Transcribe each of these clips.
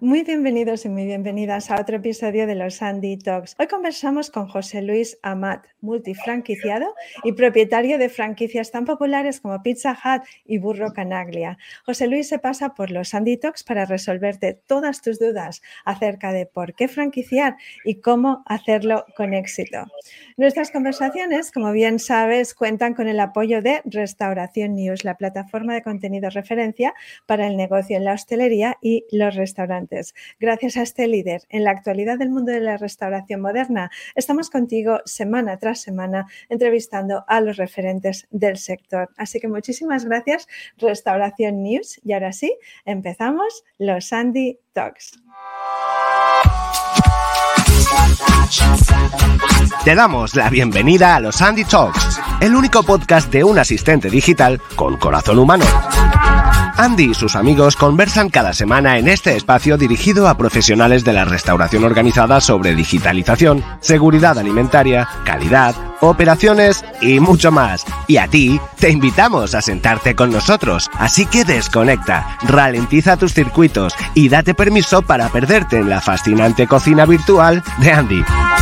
Muy bienvenidos y muy bienvenidas a otro episodio de los Andy Talks. Hoy conversamos con José Luis Amat, multifranquiciado y propietario de franquicias tan populares como Pizza Hut y Burro Canaglia. José Luis se pasa por los Andy Talks para resolverte todas tus dudas acerca de por qué franquiciar y cómo hacerlo con éxito. Nuestras conversaciones, como bien sabes, cuentan con el apoyo de Restauración News, la plataforma de contenido referencia para el negocio en la hostelería y los restaurantes. Gracias a este líder en la actualidad del mundo de la restauración moderna, estamos contigo semana tras semana entrevistando a los referentes del sector. Así que muchísimas gracias, Restauración News. Y ahora sí, empezamos los Andy Talks. Te damos la bienvenida a los Andy Talks, el único podcast de un asistente digital con corazón humano. Andy y sus amigos conversan cada semana en este espacio dirigido a profesionales de la restauración organizada sobre digitalización, seguridad alimentaria, calidad, operaciones y mucho más. Y a ti te invitamos a sentarte con nosotros, así que desconecta, ralentiza tus circuitos y date permiso para perderte en la fascinante cocina virtual de Andy.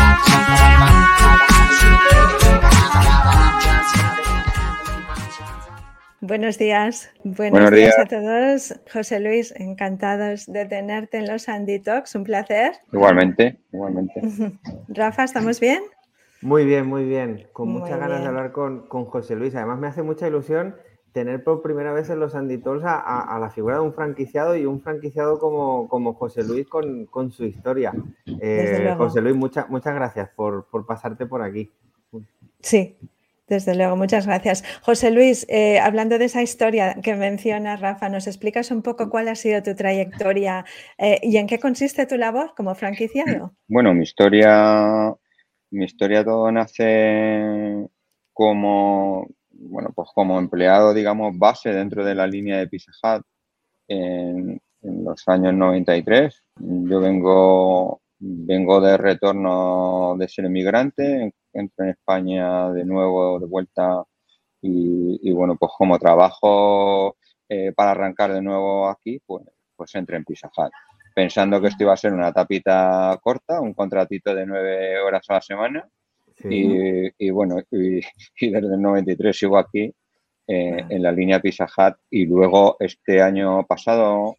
Buenos días. Buenos días a todos. José Luis, encantados de tenerte en los Andy Talks. Un placer. Igualmente. Rafa, ¿estamos bien? Muy bien. Con muchas ganas de hablar con José Luis. Además, me hace mucha ilusión tener por primera vez en los Andy Talks a la figura de un franquiciado y un franquiciado como José Luis con su historia. José Luis, muchas gracias por pasarte por aquí. Sí. Desde luego, muchas gracias. José Luis, hablando de esa historia que menciona Rafa, ¿nos explicas un poco cuál ha sido tu trayectoria y en qué consiste tu labor como franquiciado? Bueno, mi historia todo nace como empleado, digamos, base dentro de la línea de Pizza Hut en los años 93. Yo vengo de retorno de ser emigrante, entro en España de nuevo, de vuelta, y bueno, pues como trabajo para arrancar de nuevo aquí, pues entré en Pizza Hut, pensando que esto iba a ser una tapita corta, un contratito de 9 horas a la semana. Sí. Y bueno, y desde el 93 sigo aquí en la línea Pizza Hut, y luego este año pasado,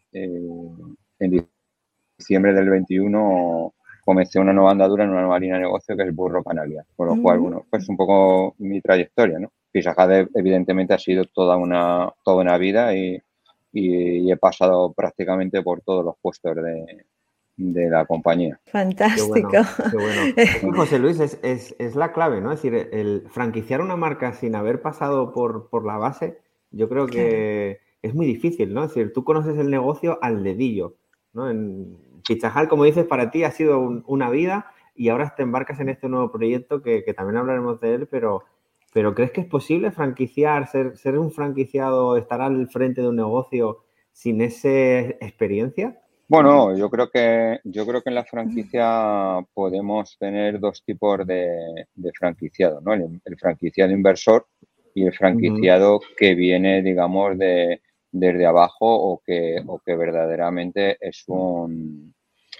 en diciembre del 21, comencé una nueva andadura en una nueva línea de negocio que es Burro Canaglia, por lo cual, bueno, pues un poco mi trayectoria, ¿no? Pizza Hut evidentemente ha sido toda una vida y he pasado prácticamente por todos los puestos de la compañía. Fantástico. Qué bueno. José Luis, es la clave, ¿no? Es decir, el franquiciar una marca sin haber pasado por la base, yo creo que es muy difícil, ¿no? Es decir, tú conoces el negocio al dedillo, ¿no? En Pizza Hut, como dices, para ti ha sido una vida y ahora te embarcas en este nuevo proyecto que también hablaremos de él, pero ¿crees que es posible franquiciar, ser un franquiciado, estar al frente de un negocio sin esa experiencia? Bueno, yo creo que en la franquicia podemos tener dos tipos de franquiciado, ¿no? El franquiciado inversor y el franquiciado que viene, digamos, desde abajo o que verdaderamente es un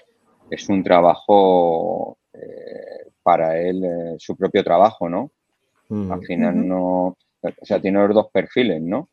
trabajo para él, su propio trabajo, ¿no? Al final no, o sea, tiene los dos perfiles, ¿no?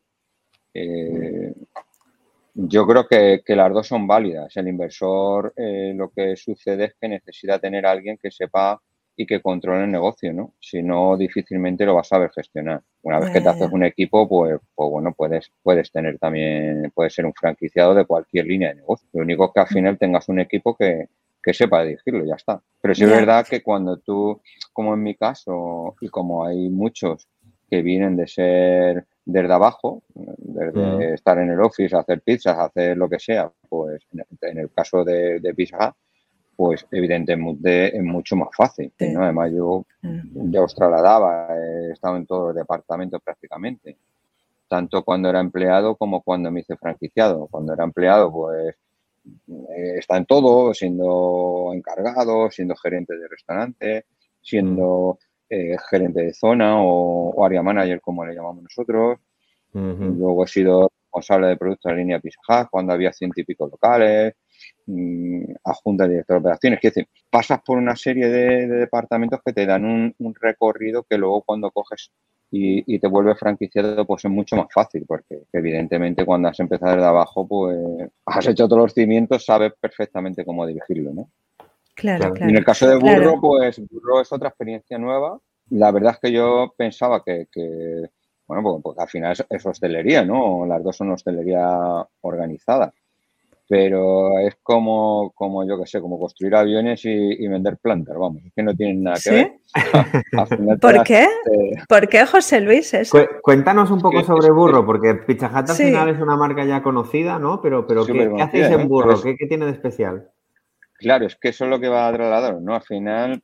Yo creo que las dos son válidas. El inversor, lo que sucede es que necesita tener a alguien que sepa y que controle el negocio, ¿no? Si no, difícilmente lo vas a saber gestionar. Una vez que te haces un equipo, pues bueno, puedes tener también, puedes ser un franquiciado de cualquier línea de negocio. Lo único que al final tengas un equipo que sepa dirigirlo, ya está. Pero sí es verdad que cuando tú, como en mi caso, y como hay muchos que vienen de ser desde abajo, desde estar en el office, hacer pizzas, hacer lo que sea, pues en el caso de Pizza Hut, pues evidentemente es mucho más fácil, ¿no? Además yo ya os trasladaba, he estado en todos los departamentos prácticamente, tanto cuando era empleado como cuando me hice franquiciado. Cuando era empleado, pues está en todo, siendo encargado, siendo gerente de restaurante, siendo gerente de zona o area manager, como le llamamos nosotros. Luego he sido responsable de producto de la línea Pizza Hut, cuando había 100 y pico locales, adjunta director de operaciones. Es decir, pasas por una serie de departamentos que te dan un recorrido que luego cuando coges y te vuelves franquiciado, pues es mucho más fácil, porque evidentemente cuando has empezado desde abajo, pues has hecho todos los cimientos, sabes perfectamente cómo dirigirlo, ¿no? Claro. Y en el caso de Burro, pues Burro es otra experiencia nueva. La verdad es que yo pensaba que bueno, pues al final es hostelería, ¿no? Las dos son hostelería organizada. Pero es como yo qué sé, como construir aviones y vender plantas, vamos, es que no tienen nada que ver. Al final ¿Por qué? ¿Por qué, José Luis? Eso? Cuéntanos un poco sobre Burro, porque Pizza Hut al final es una marca ya conocida, ¿no? Pero ¿qué hacéis en Burro? ¿Qué tiene de especial? Claro, es que eso es lo que va a trasladar, ¿no? Al final,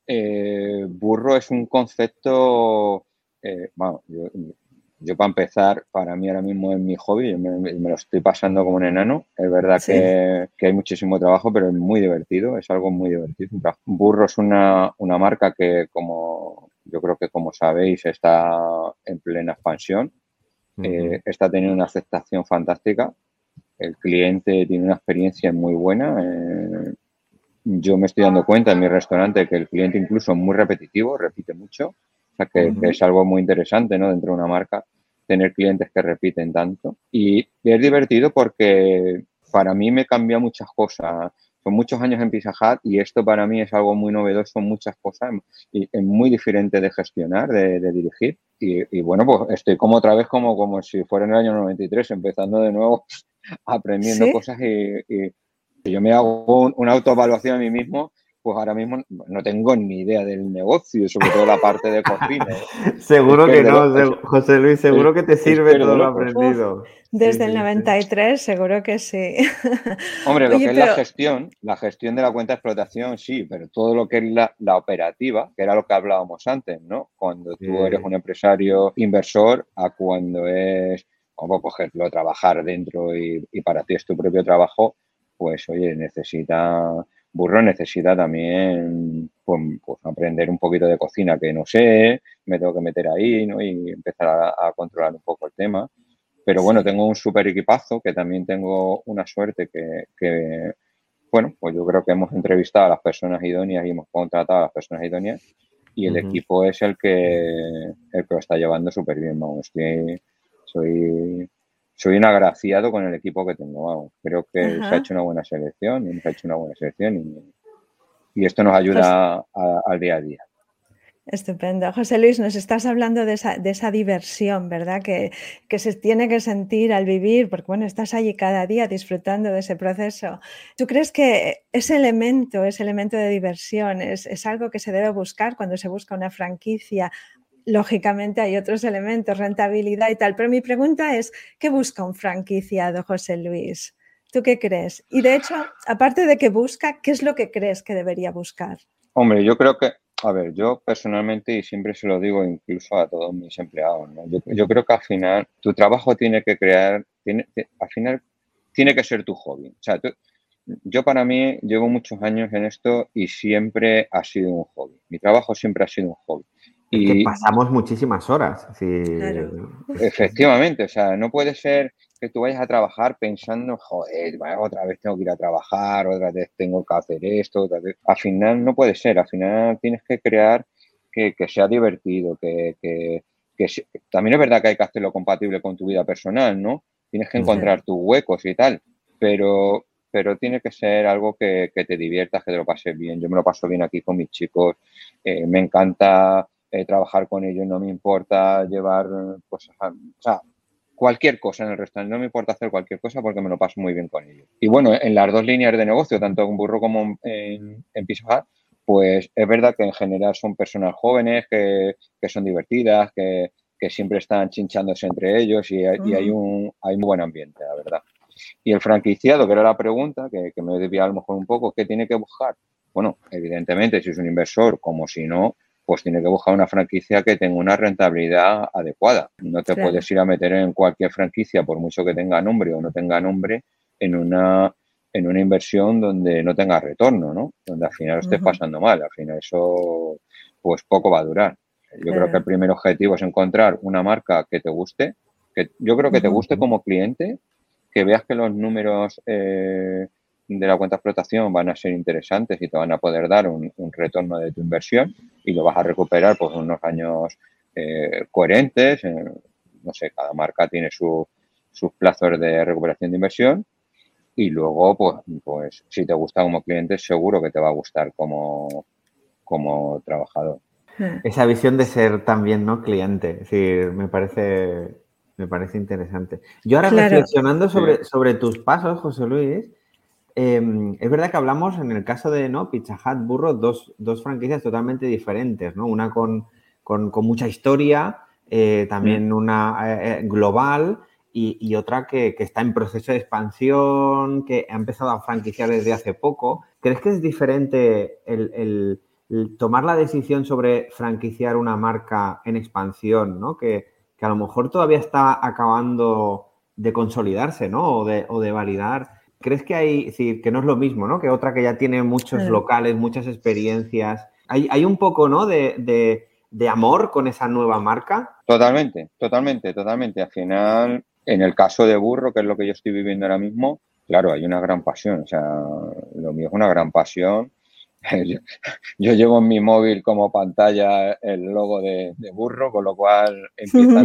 Burro es un concepto, vamos, yo para empezar, para mí ahora mismo es mi hobby, yo me lo estoy pasando como un enano. Es verdad que hay muchísimo trabajo, pero es muy divertido, es algo muy divertido. Burro es una marca que, como yo creo que como sabéis, está en plena expansión. Está teniendo una aceptación fantástica. El cliente tiene una experiencia muy buena. Yo me estoy dando cuenta en mi restaurante que el cliente incluso es muy repetitivo, repite mucho. O sea, que es algo muy interesante, ¿no? Dentro de una marca, tener clientes que repiten tanto. Y es divertido porque para mí me cambia muchas cosas. Son muchos años en Pizza Hut y esto para mí es algo muy novedoso, muchas cosas y es muy diferente de gestionar, de dirigir. Y bueno, pues estoy como otra vez como si fuera en el año 93, empezando de nuevo, aprendiendo cosas y yo me hago una autoevaluación a mí mismo, pues ahora mismo no tengo ni idea del negocio, sobre todo la parte de cocina. Seguro que no, José Luis, seguro que te sirve todo lo aprendido. Desde el 93, seguro que sí. Hombre, lo que es la gestión de la cuenta de explotación, sí, pero todo lo que es la operativa, que era lo que hablábamos antes, ¿no? Cuando tú eres un empresario inversor a cuando es, como por ejemplo, trabajar dentro y para ti es tu propio trabajo, pues oye, Burro necesita también pues aprender un poquito de cocina que no sé, me tengo que meter ahí, ¿no? Y empezar a controlar un poco el tema. Pero bueno, tengo un súper equipazo que también tengo una suerte que, bueno, pues yo creo que hemos entrevistado a las personas idóneas y hemos contratado a las personas idóneas y el equipo es el que lo está llevando súper bien, vamos. Soy un agraciado con el equipo que tengo, vamos. Creo que se ha hecho una buena selección y esto nos ayuda al día a día. Estupendo. José Luis, nos estás hablando de esa diversión, ¿verdad? Que se tiene que sentir al vivir, porque bueno, estás allí cada día disfrutando de ese proceso. ¿Tú crees que ese elemento de diversión es algo que se debe buscar cuando se busca una franquicia? Lógicamente hay otros elementos, rentabilidad y tal, pero mi pregunta es, ¿qué busca un franquiciado, José Luis? ¿Tú qué crees? Y de hecho, aparte de qué busca, ¿qué es lo que crees que debería buscar? Hombre, yo creo que, a ver, yo personalmente, y siempre se lo digo incluso a todos mis empleados, ¿no? Yo creo que al final tu trabajo tiene que al final tiene que ser tu hobby. O sea, yo para mí llevo muchos años en esto y siempre ha sido un hobby. Mi trabajo siempre ha sido un hobby. Es que pasamos muchísimas horas. Sí. Claro. Efectivamente, o sea, no puede ser que tú vayas a trabajar pensando, joder, otra vez tengo que ir a trabajar, otra vez tengo que hacer esto, otra vez. Al final no puede ser, al final tienes que crear que sea divertido, también es verdad que hay que hacerlo compatible con tu vida personal, ¿no? Tienes que encontrar tus huecos y tal, pero tiene que ser algo que te diviertas, que te lo pases bien. Yo me lo paso bien aquí con mis chicos, me encanta trabajar con ellos, no me importa llevar cosas, o sea, cualquier cosa en el restaurante, no me importa hacer cualquier cosa porque me lo paso muy bien con ellos. Y bueno, en las dos líneas de negocio, tanto en Burro como en Pizza Hut, pues es verdad que en general son personas jóvenes, que son divertidas, que siempre están chinchándose entre ellos y hay un muy buen ambiente, la verdad. Y el franquiciado, que era la pregunta, que me desvía a lo mejor un poco, ¿qué tiene que buscar? Bueno, evidentemente, si es un inversor, como si no, pues tiene que buscar una franquicia que tenga una rentabilidad adecuada. No te puedes ir a meter en cualquier franquicia, por mucho que tenga nombre o no tenga nombre, en una inversión donde no tenga retorno, ¿no? Donde al final lo estés pasando mal. Al final eso, pues poco va a durar. Yo creo que el primer objetivo es encontrar una marca que te guste, Que yo creo que te guste como cliente, que veas que los números de la cuenta de explotación van a ser interesantes y te van a poder dar un retorno de tu inversión y lo vas a recuperar por unos años coherentes. No sé, cada marca tiene sus plazos de recuperación de inversión y luego, pues si te gusta como cliente, seguro que te va a gustar como trabajador. Esa visión de ser también, ¿no?, cliente. Es decir, me parece interesante. Yo ahora reflexionando sobre tus pasos, José Luis, es verdad que hablamos en el caso de, ¿no?, Pizza Hut, Burro, dos franquicias totalmente diferentes, ¿no? Una con mucha historia, también una global y otra que está en proceso de expansión, que ha empezado a franquiciar desde hace poco. ¿Crees que es diferente el tomar la decisión sobre franquiciar una marca en expansión, ¿no?, que a lo mejor todavía está acabando de consolidarse, ¿no?, o de validar? ¿Crees que hay, es decir, que no es lo mismo, ¿no?, que otra que ya tiene muchos locales, muchas experiencias? ¿Hay un poco, ¿no?, de amor con esa nueva marca? Totalmente. Al final, en el caso de Burro, que es lo que yo estoy viviendo ahora mismo, claro, hay una gran pasión. O sea, lo mío es una gran pasión. Yo llevo en mi móvil como pantalla el logo de Burro, con lo cual empieza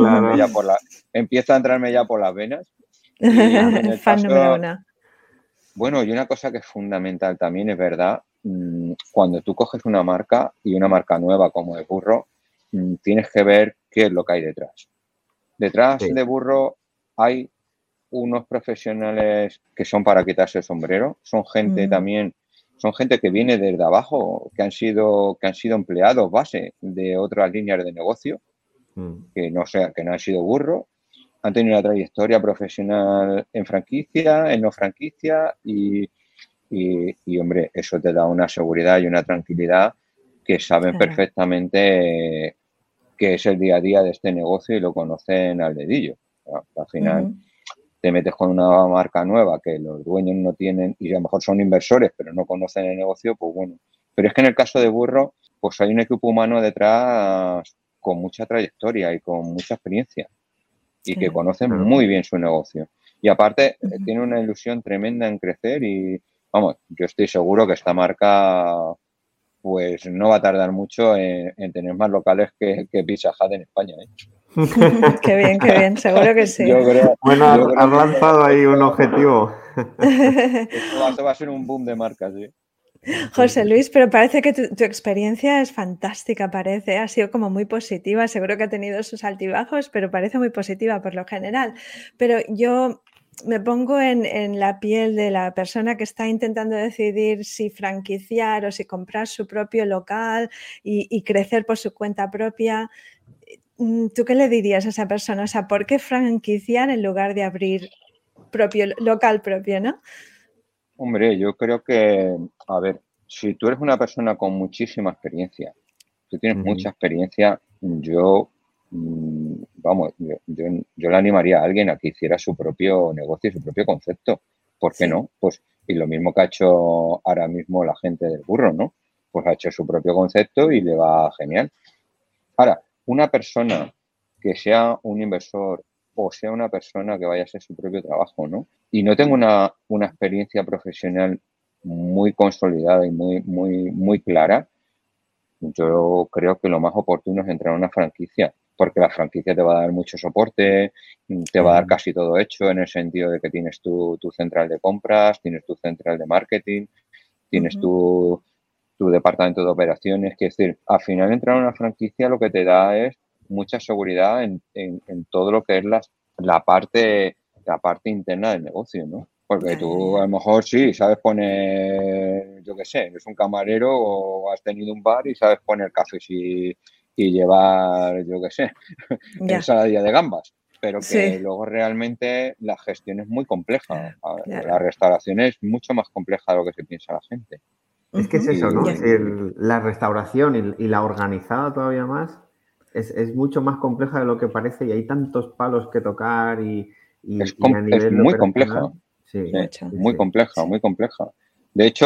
a entrarme ya por las venas. Y en el Fan caso, número uno. bueno, y una cosa que es fundamental también, es verdad, cuando tú coges una marca y una marca nueva como es Burro, tienes que ver qué es lo que hay detrás. Detrás de Burro hay unos profesionales que son para quitarse el sombrero, son gente que viene desde abajo, que han sido empleados base de otras líneas de negocio, que no han sido Burro, han tenido una trayectoria profesional en franquicia, en no franquicia y hombre, eso te da una seguridad y una tranquilidad que saben perfectamente qué es el día a día de este negocio y lo conocen al dedillo. Al final te metes con una marca nueva que los dueños no tienen y a lo mejor son inversores pero no conocen el negocio, pues bueno. Pero es que en el caso de Burro, pues hay un equipo humano detrás con mucha trayectoria y con mucha experiencia y que conocen muy bien su negocio. Y aparte tiene una ilusión tremenda en crecer y, vamos, yo estoy seguro que esta marca pues no va a tardar mucho en tener más locales que Pizza Hut en España, ¿eh? Qué bien, seguro que sí. Has lanzado ahí un objetivo. Esto va a ser un boom de marcas, ¿sí? José Luis, pero parece que tu experiencia es fantástica, parece. Ha sido como muy positiva. Seguro que ha tenido sus altibajos, pero parece muy positiva por lo general. Pero yo me pongo en la piel de la persona que está intentando decidir si franquiciar o si comprar su propio local y crecer por su cuenta propia. ¿Tú qué le dirías a esa persona? O sea, ¿por qué franquiciar en lugar de abrir local propio, no? Hombre, yo creo que, a ver, si tú eres una persona con muchísima experiencia, tú tienes mucha experiencia, yo le animaría a alguien a que hiciera su propio negocio, su propio concepto. ¿Por qué no? Pues, y lo mismo que ha hecho ahora mismo la gente del Burro, ¿no? Pues ha hecho su propio concepto y le va genial. Ahora, una persona que sea un inversor o sea una persona que vaya a hacer su propio trabajo, ¿no? Y no tengo una experiencia profesional muy consolidada y muy clara, yo creo que lo más oportuno es entrar a una franquicia, porque la franquicia te va a dar mucho soporte, te va a dar casi todo hecho en el sentido de que tienes tu central de compras, tienes tu central de marketing, tienes tu departamento de operaciones. Que es decir, al final entrar a una franquicia lo que te da es mucha seguridad en todo lo que es la parte interna del negocio, ¿no? Porque tú a lo mejor sí sabes poner, yo qué sé, eres un camarero o has tenido un bar y sabes poner cafés y llevar, yo qué sé, ensaladilla de gambas. Pero que luego realmente la gestión es muy compleja. La restauración es mucho más compleja de lo que se piensa la gente. Es que es eso, ¿no? Es decir, la restauración y la organizada todavía más es mucho más compleja de lo que parece y hay tantos palos que tocar y es muy compleja. Sí, muy compleja. De hecho,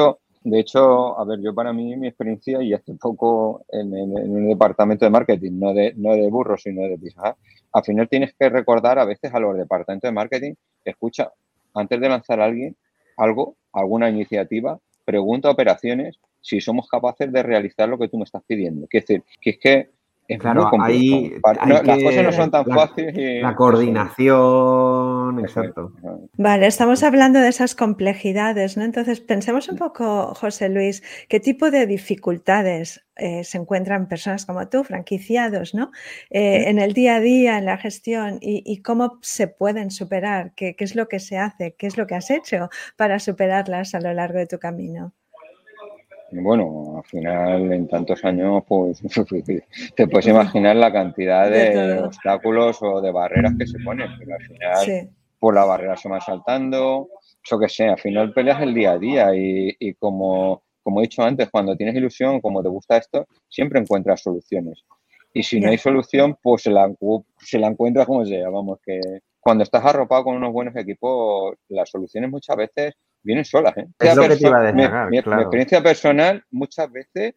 De hecho, a ver, yo para mí, mi experiencia, y hace poco en un departamento de marketing, no de burro, sino de Pizza Hut, al final tienes que recordar a veces a los departamentos de marketing, escucha, antes de lanzar a alguien alguna iniciativa, pregunta a operaciones si somos capaces de realizar lo que tú me estás pidiendo. Quiere decir, que es que es muy complejo. Las cosas no son tan fáciles. La coordinación, exacto. Vale, estamos hablando de esas complejidades, ¿no? Entonces, pensemos un poco, José Luis, ¿qué tipo de dificultades se encuentran personas como tú, franquiciados, ¿no? En el día a día, en la gestión, y cómo se pueden superar? ¿Qué es lo que se hace? ¿Qué es lo que has hecho para superarlas a lo largo de tu camino? Bueno, al final, en tantos años, pues te puedes imaginar la cantidad de obstáculos o de barreras que se ponen. Pero al final, pues las barreras se van saltando, eso que sé, al final peleas el día a día y como he dicho antes, cuando tienes ilusión, como te gusta esto, siempre encuentras soluciones. Y si no hay solución, pues se la encuentras como sea. Vamos, que cuando estás arropado con unos buenos equipos, las soluciones muchas veces vienen solas, ¿eh? Es lo que te iba a decir, mi experiencia personal, muchas veces,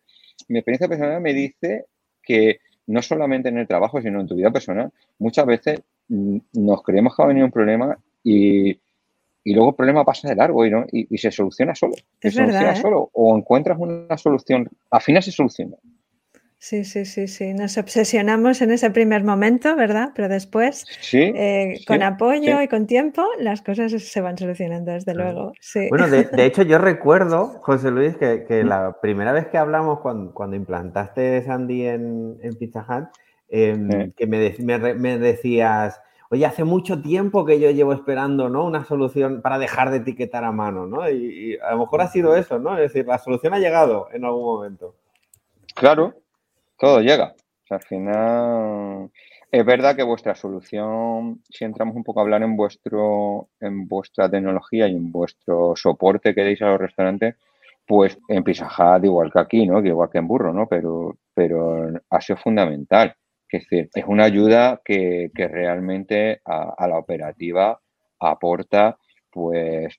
me dice que no solamente en el trabajo, sino en tu vida personal, muchas veces nos creemos que va a venir un problema y luego el problema pasa de largo y se soluciona solo. Es verdad, ¿eh? Solo. O encuentras una solución, al final se soluciona. Sí. Nos obsesionamos en ese primer momento, ¿verdad? Pero después, con apoyo y con tiempo, las cosas se van solucionando, desde luego. Sí. Bueno, de hecho, yo recuerdo, José Luis, que la primera vez que hablamos cuando implantaste Sandy en Pizza Hut, que me decías, oye, hace mucho tiempo que yo llevo esperando, ¿no?, una solución para dejar de etiquetar a mano, ¿no? Y a lo mejor ha sido eso, ¿no? Es decir, la solución ha llegado en algún momento. Claro. Todo llega. O sea, al final, es verdad que vuestra solución, si entramos un poco a hablar en vuestra tecnología y en vuestro soporte que deis a los restaurantes, pues en Pizza Hut, igual que aquí, ¿no? Que igual que en Burro, ¿no? Pero ha sido fundamental. Es decir, es una ayuda que realmente a la operativa aporta, pues,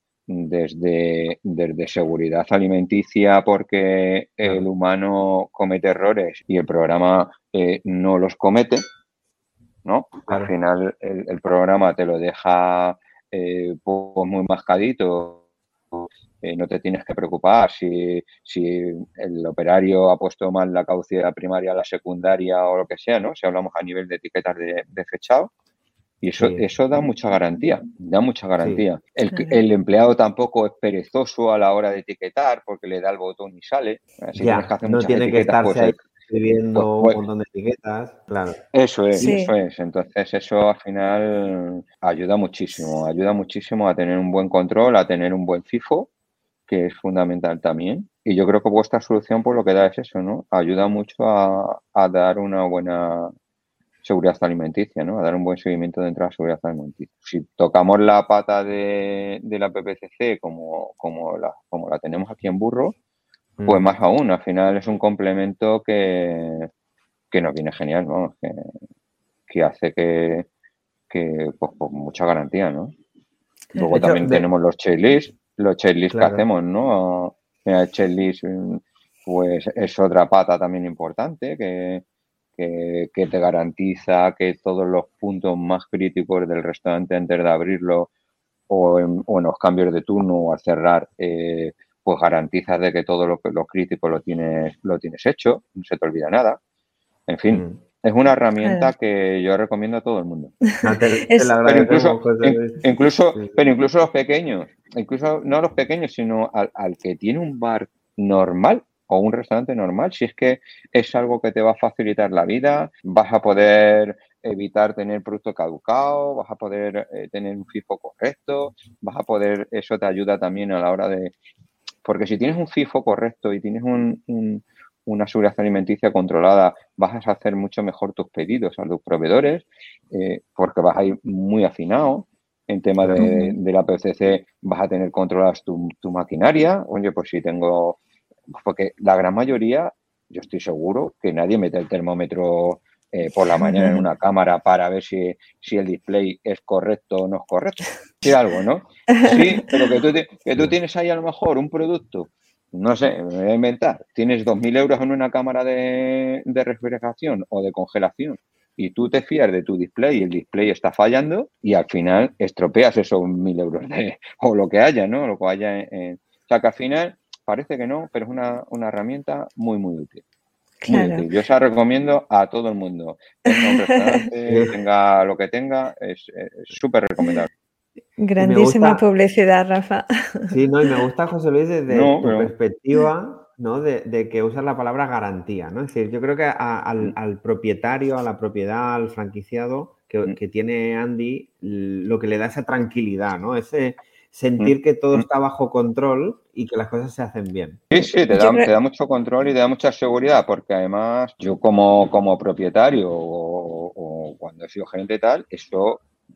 desde seguridad alimenticia, porque el humano comete errores y el programa no los comete, ¿no? Claro. Al final el programa te lo deja pues muy mascadito, no te tienes que preocupar si el operario ha puesto mal la caducidad primaria a la secundaria o lo que sea, ¿no? Si hablamos a nivel de etiquetas de fechado. Y eso da mucha garantía, Sí. El empleado tampoco es perezoso a la hora de etiquetar porque le da el botón y sale. Si tienes que hacer no tiene que estarse ahí escribiendo un montón de etiquetas, claro. Eso es. Entonces eso al final ayuda muchísimo a tener un buen control, a tener un buen FIFO, que es fundamental también. Y yo creo que vuestra solución pues lo que da es eso, ¿no? Ayuda mucho a dar una buena seguridad alimenticia, ¿no? A dar un buen seguimiento dentro de la seguridad alimenticia. Si tocamos la pata de la PPCC como la tenemos aquí en Burro, pues más aún, al final es un complemento que nos viene genial, ¿no? Que hace que pues mucha garantía, ¿no? Luego también tenemos los checklists que hacemos, ¿no? El checklist pues es otra pata también importante que te garantiza que todos los puntos más críticos del restaurante antes de abrirlo o en los cambios de turno o al cerrar, pues garantizas de que todo lo crítico lo tienes hecho, no se te olvida nada. En fin, es una herramienta que yo recomiendo a todo el mundo. Pero incluso los pequeños, incluso no los pequeños, sino al que tiene un bar normal o un restaurante normal, si es que es algo que te va a facilitar la vida, vas a poder evitar tener producto caducado, vas a poder tener un FIFO correcto, eso te ayuda también a la hora de... Porque si tienes un FIFO correcto y tienes una seguridad alimenticia controlada, vas a hacer mucho mejor tus pedidos a tus proveedores, porque vas a ir muy afinado. En tema de la PCC vas a tener controladas tu maquinaria. Oye, pues si tengo... Porque la gran mayoría, yo estoy seguro que nadie mete el termómetro por la mañana en una cámara para ver si el display es correcto o no es correcto. Sí, algo, ¿no? Sí, pero que tú tienes ahí a lo mejor un producto no sé, me voy a inventar, tienes 2.000 euros en una cámara de refrigeración o de congelación y tú te fías de tu display y el display está fallando y al final estropeas esos 1.000 euros o lo que haya, ¿no? Lo que haya o sea, que al final parece que no, pero es una herramienta muy, muy útil. Muy Claro. útil. Yo se la recomiendo a todo el mundo. Tenga un restaurante, tenga lo que tenga, es súper recomendable. Grandísima publicidad, Rafa. Sí, no, y me gusta, José Luis, desde tu pero... perspectiva, ¿no? De que usas la palabra garantía, ¿no? Es decir, yo creo que al propietario, a la propiedad, al franquiciado que tiene Andy, lo que le da esa tranquilidad, ¿no? Ese sentir que todo está bajo control y que las cosas se hacen bien. Sí, te da mucho control y te da mucha seguridad, porque además yo como propietario o cuando he sido gerente y tal, eso,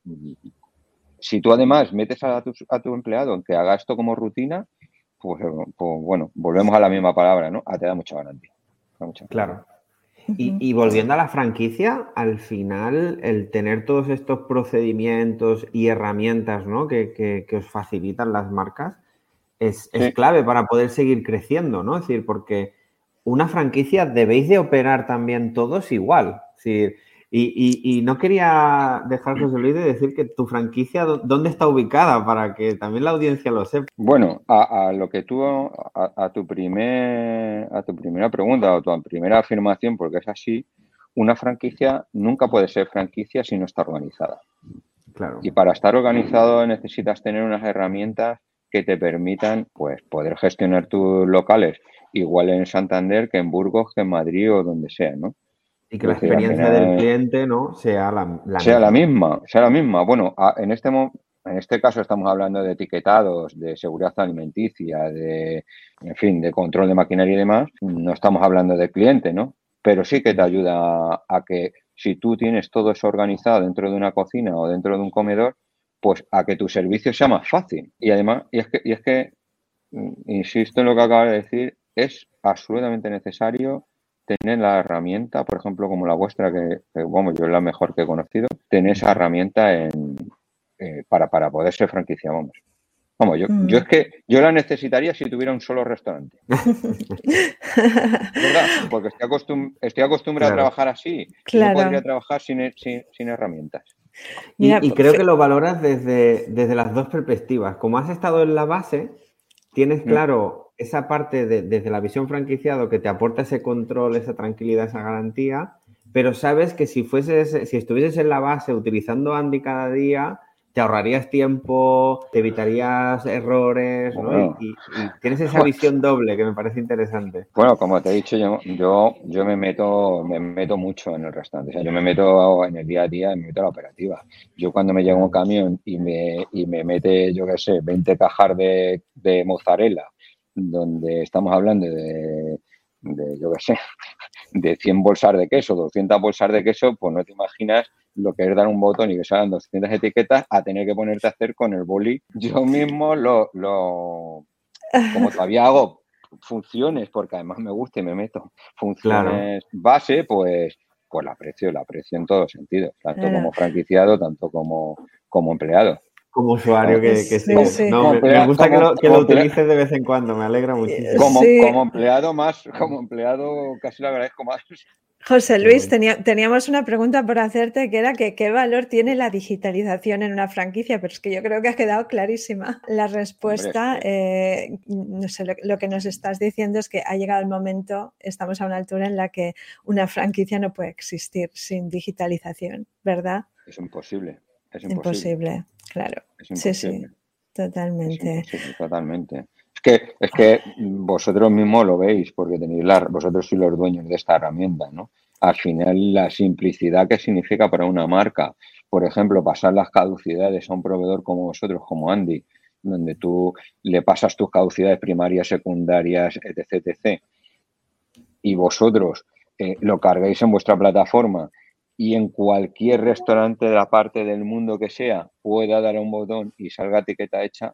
si tú además metes a tu empleado en que haga esto como rutina, pues bueno, volvemos a la misma palabra, ¿no? Te da mucha garantía. Claro. Y volviendo a la franquicia, al final el tener todos estos procedimientos y herramientas, ¿no? que os facilitan las marcas es clave para poder seguir creciendo, ¿no? Es decir, porque una franquicia debéis de operar también todos igual. Es decir, y no quería dejar, José Luis, de decir que tu franquicia, ¿dónde está ubicada? Para que también la audiencia lo sepa. Bueno, a lo que tú, a tu primera pregunta o tu primera afirmación, porque es así, una franquicia nunca puede ser franquicia si no está organizada. Claro. Y para estar organizado necesitas tener unas herramientas que te permitan, pues, poder gestionar tus locales igual en Santander que en Burgos, que en Madrid o donde sea, ¿no? Y que la experiencia del cliente, ¿no, sea la misma. Sea la misma. Bueno, en este caso estamos hablando de etiquetados, de seguridad alimenticia, en fin, de control de maquinaria y demás. No estamos hablando de cliente, ¿no? Pero sí que te ayuda a que si tú tienes todo eso organizado dentro de una cocina o dentro de un comedor, pues a que tu servicio sea más fácil. Y además, y es que insisto en lo que acabas de decir, es absolutamente necesario tener la herramienta, por ejemplo, como la vuestra, que vamos, yo es la mejor que he conocido, tener esa herramienta para poder ser franquicia, vamos. Vamos, yo es que yo la necesitaría si tuviera un solo restaurante. ¿Verdad? Porque estoy acostumbrado a trabajar así. Claro. No podría trabajar sin herramientas. Y creo que lo valoras desde las dos perspectivas. Como has estado en la base, tienes claro esa parte desde la visión franquiciado que te aporta ese control, esa tranquilidad, esa garantía, pero sabes que si estuvieses en la base utilizando Andy cada día, te ahorrarías tiempo, te evitarías errores, ¿no? Bueno. Y tienes esa visión doble que me parece interesante. Bueno, como te he dicho, yo me meto mucho en el restaurante. O sea, yo me meto en el día a día, me meto en la operativa. Yo cuando me llega un camión y me mete, yo qué sé, 20 cajas de mozzarella, donde estamos hablando de yo qué sé, de 100 bolsas de queso, 200 bolsas de queso, pues no te imaginas lo que es dar un botón y que salgan 200 etiquetas a tener que ponerte a hacer con el boli. Yo mismo como todavía hago funciones, porque además me gusta y me meto funciones base, pues la aprecio en todos sentidos, tanto como franquiciado, tanto como empleado. Como usuario que sí. Sí. No, me gusta que lo utilices de vez en cuando, me alegra muchísimo. Como empleado casi lo agradezco más. José Luis, teníamos una pregunta por hacerte, que era que qué valor tiene la digitalización en una franquicia, pero es que yo creo que ha quedado clarísima la respuesta. No sé, lo que nos estás diciendo es que ha llegado el momento, estamos a una altura en la que una franquicia no puede existir sin digitalización, ¿verdad? Es imposible. Es imposible, claro. Es imposible. Sí, totalmente. Es imposible, totalmente. Es que vosotros mismos lo veis, porque vosotros sois los dueños de esta herramienta, ¿no? Al final, la simplicidad que significa para una marca, por ejemplo, pasar las caducidades a un proveedor como vosotros, como Andy, donde tú le pasas tus caducidades primarias, secundarias, etc., y vosotros lo cargáis en vuestra plataforma y en cualquier restaurante de la parte del mundo que sea pueda dar a un botón y salga etiqueta hecha.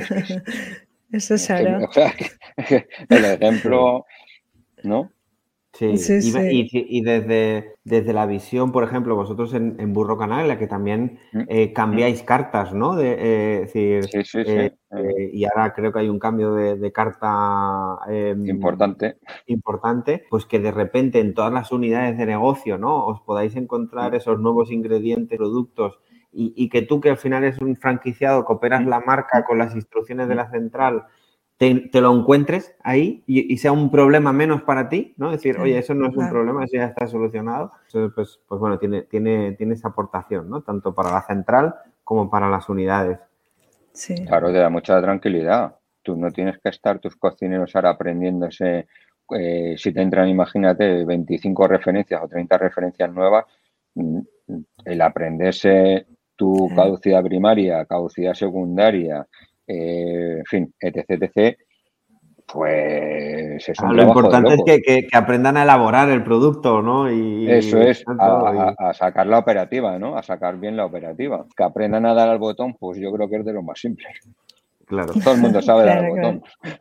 Eso es oro. El ejemplo, ¿no? Sí, Sí, sí. y desde la visión, por ejemplo, vosotros en Burro Canaglia, que también cambiáis cartas, ¿no? Es decir, Sí, sí, sí. y ahora creo que hay un cambio de carta Importante. importante, pues que de repente en todas las unidades de negocio, ¿no? Os podáis encontrar esos nuevos ingredientes, productos, y que tú, que al final eres un franquiciado, que operas la marca con las instrucciones de la central, te lo encuentres ahí y sea un problema menos para ti, ¿no? Es decir, oye, eso no es un problema, eso ya está solucionado. Entonces, pues bueno, tiene esa aportación, ¿no? Tanto para la central como para las unidades. Sí. Claro, te da mucha tranquilidad. Tú no tienes que estar tus cocineros ahora aprendiéndose, si te entran, imagínate, 25 referencias o 30 referencias nuevas, el aprenderse tu caducidad primaria, caducidad secundaria, en fin, etc., etc., pues es un Lo trabajo de importante locos. es que aprendan a elaborar el producto, ¿no? Eso es, a sacar la operativa, ¿no? A sacar bien la operativa. Que aprendan a dar al botón, pues yo creo que es de lo más simple. Claro. Todo el mundo sabe dar al Claro. botón.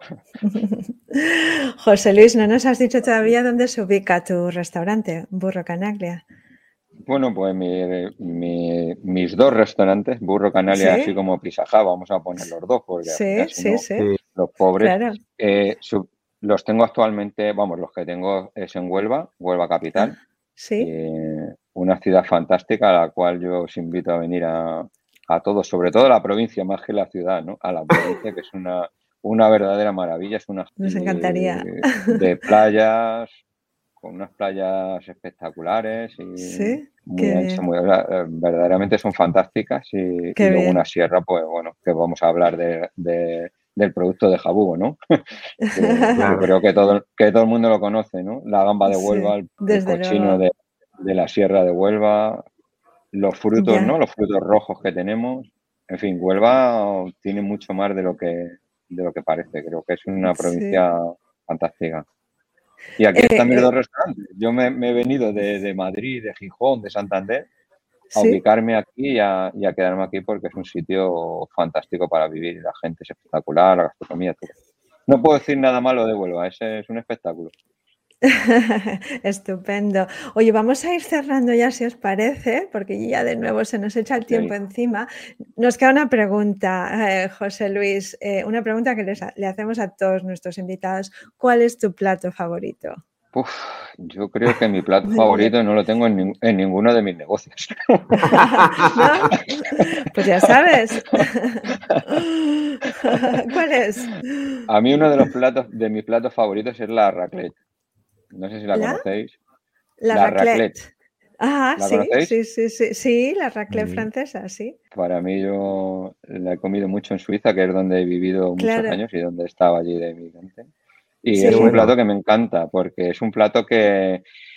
José Luis, no nos has dicho todavía dónde se ubica tu restaurante, Burro Canaglia. Bueno, pues mis dos restaurantes, Burro Canaglia, así Sí, como Pizza Hut, vamos a poner los dos, porque al final, si no, sí. los pobres, Claro. los tengo actualmente, vamos, los que tengo es en Huelva, Huelva capital, Sí. una ciudad fantástica a la cual yo os invito a venir a todos, sobre todo a la provincia, más que la ciudad, ¿no? A la provincia, que es una verdadera maravilla, es una Nos encantaría. de playas, con unas playas espectaculares y Sí, muy qué anchas, bien. verdaderamente son fantásticas y Qué luego bien. una sierra, pues bueno, que vamos a hablar del producto de Jabugo, ¿no? que yo creo que todo el mundo lo conoce, ¿no? La gamba de Sí, Huelva, el desde cochino luego. de la sierra de Huelva, los frutos, Ya. ¿no? Los frutos rojos que tenemos. En fin, Huelva tiene mucho más de lo que parece. Creo que es una Sí. provincia fantástica. Y aquí están mis dos restaurantes. Yo me he venido de Madrid, de Gijón, de Santander, a Sí. ubicarme aquí y a quedarme aquí porque es un sitio fantástico para vivir. La gente es espectacular, la gastronomía, todo. No puedo decir nada malo de Huelva, ese es un espectáculo. Estupendo. Oye, vamos a ir cerrando ya, si os parece, porque ya de nuevo se nos echa el tiempo encima. Nos queda una pregunta, José Luis, una pregunta que le hacemos a todos nuestros invitados. ¿Cuál es tu plato favorito? Yo creo que mi plato favorito no lo tengo en ninguno de mis negocios. ¿No? Pues ya sabes. ¿Cuál es? A mí uno de mis platos favoritos es la raclette. No sé si la conocéis. La La raclette. raclette. Ah, ¿La sí, conocéis? sí. Sí, la raclette francesa, sí. Para mí, yo la he comido mucho en Suiza, que es donde he vivido muchos Claro. años y donde estaba allí de migrante. Y Sí. es un plato que me encanta, porque es un plato que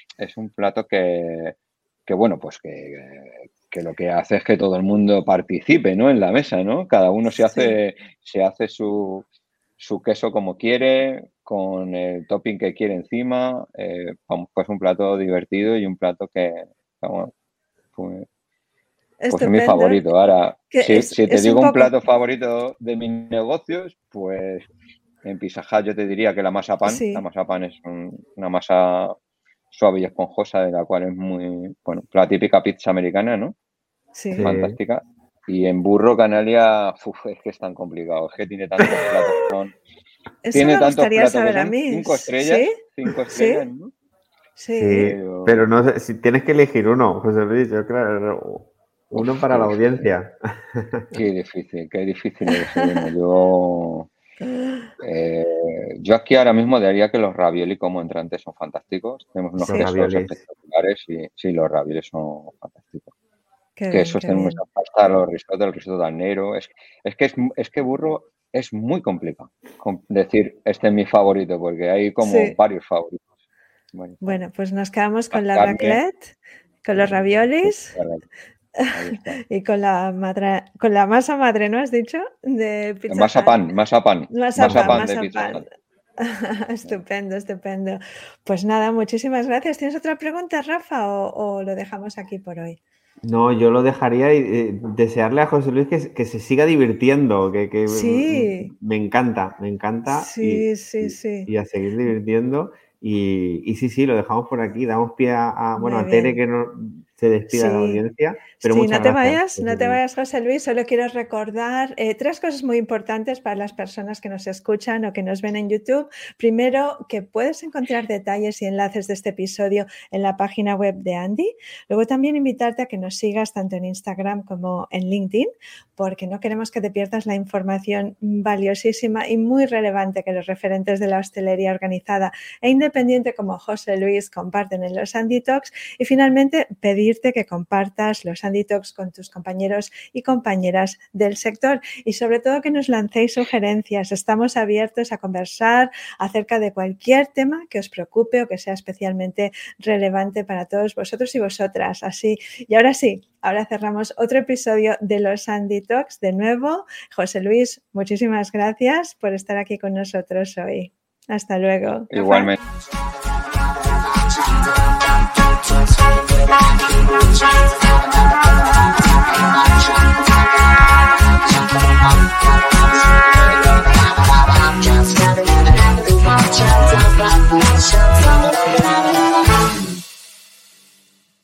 bueno, pues que lo que hace es que todo el mundo participe, ¿no? En la mesa, ¿no? Cada uno se hace su queso como quiere, con el topping que quiere encima. Pues un plato divertido y un plato que, bueno, pues es mi Estupendo. favorito. Ahora, Que si te es un digo un poco. plato favorito de mis negocios, pues en Pizza Hut yo te diría que la masa pan. La Sí, masa pan es una masa suave y esponjosa, de la cual es muy, bueno, la típica pizza americana, ¿no? sí. Es fantástica. Y en Burro Canaglia, es que es tan complicado. Es que tiene tantos platos Eso me gustaría que saber a son mí. 5 Sí, estrellas, ¿no? sí. Pero no sé, si tienes que elegir uno, José Luis, yo creo, uno para la audiencia. Qué difícil elegir uno. Yo aquí ahora mismo diría que los ravioli como entrantes son fantásticos. Tenemos unos Sí. quesos Raviolis. espectaculares y sí, los raviolis son fantásticos. Qué bien, Quesos, qué tenemos bien. la pasta, el risotto al negro. Es que Burro es muy complicado decir este es mi favorito, porque hay como Sí. varios favoritos. Bueno, pues nos quedamos con La la carne, raclette, con los raviolis ahí está. y con la masa madre, ¿no has dicho? De Pizza Masa Hut. pan de Pizza Mazapán. Hut. Estupendo, estupendo. Pues nada, muchísimas gracias. ¿Tienes otra pregunta, Rafa, o lo dejamos aquí por hoy? No, yo lo dejaría y desearle a José Luis que se siga divirtiendo, Sí. me encanta Sí. y a seguir divirtiendo Y sí, lo dejamos por aquí. Damos pie a Muy Tere bien. que no se despida de la Sí. audiencia. Pero Sí, muchas no te gracias. vayas, no te vayas, José Luis. Solo quiero recordar 3 cosas muy importantes para las personas que nos escuchan o que nos ven en YouTube. Primero, que puedes encontrar detalles y enlaces de este episodio en la página web de Andy. Luego también invitarte a que nos sigas tanto en Instagram como en LinkedIn, porque no queremos que te pierdas la información valiosísima y muy relevante que los referentes de la hostelería organizada e independiente como José Luis comparten en los Andy Talks. Y finalmente, pedirte que compartas los Andy Talks con tus compañeros y compañeras del sector y sobre todo que nos lancéis sugerencias. Estamos abiertos a conversar acerca de cualquier tema que os preocupe o que sea especialmente relevante para todos vosotros y vosotras. Así, y ahora sí, ahora cerramos otro episodio de los Andy Talks. De nuevo, José Luis, muchísimas gracias por estar aquí con nosotros hoy. Hasta luego. Igualmente.